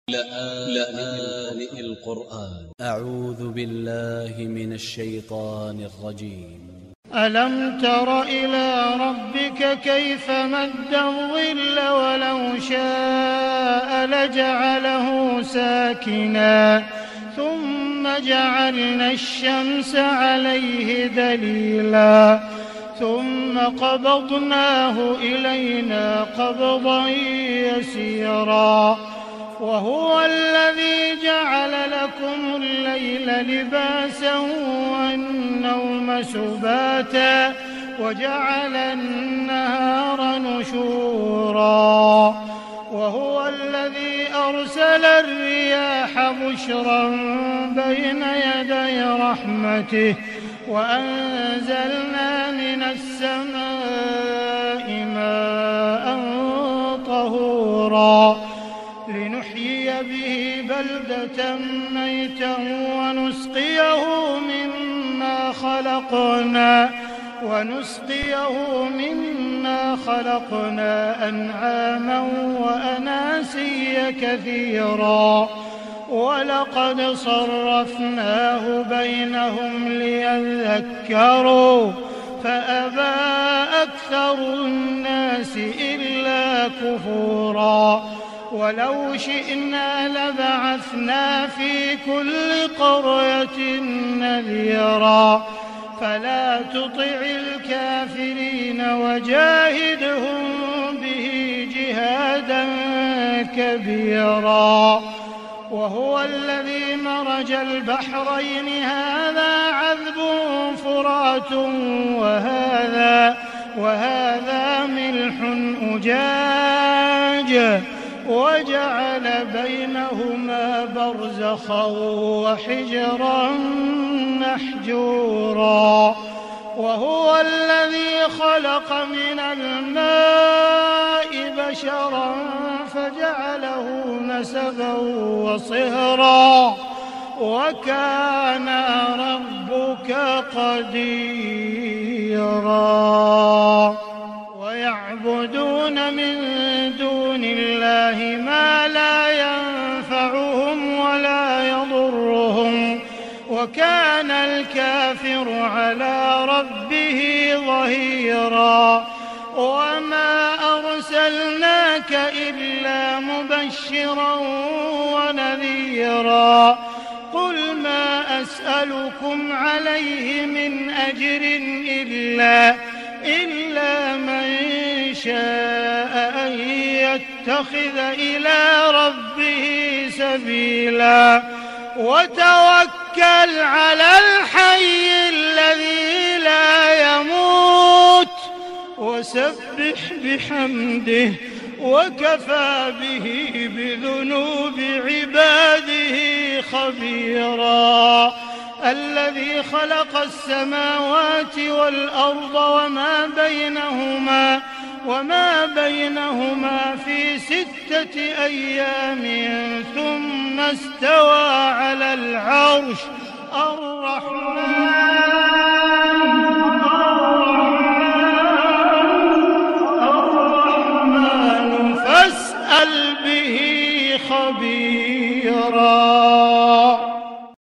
لآن القرآن أ ع و ذ ب ا ل ل ه من ا ل ش ي ط ا ن ا ل ج ي م ألم تر إلى ربك كيف مد الظل ولو شاء لجعله ساكنا ثم جعلنا الشمس عليه دليلا ثم قبضناه إلينا قبضا يسيرا وهو الذي جعل لكم الليل لباسا والنوم سباتا وجعل النهار نشورا وهو الذي أرسل الرياح بشرا بين يدي رحمته وأنزلنا من السماء ماء طهورا لنحيي به بلدة ميتا ونسقيه مما خلقنا أنعاما وأناسيا كثيرا ولقد صرفناه بينهم ليذكروا فأبى أكثر الناس إلا كفورا ولو شئنا لبعثنا في كل قرية نذيرا فلا تطع الكافرين وجاهدهم به جهادا كبيرا وهو الذي مرج البحرين هذا عذب فرات وهذا ملح أجاج وجعل بينهما برزخا وحجرا محجورا وهو الذي خلق من الماء بشرا فجعله نسبا وصهرا وكان ربك قديرا ويعبدون من دون الله ما لا ينفعهم ولا يضرهم وكان الكافر على ربه ظهيرا وما أرسلناك إلا مبشرا ونذيرا قل ما أسألكم عليه من أجر إلا من شاء أن يتخذ إلى ربه سبيلا وتوكل على الحي الذي لا يموت وسبح بحمده وكفى به بذنوب عباده خبيرا الذي خلق السماوات والأرض وما بينهما في 6 أيام ثم استوى على العرش الرحمن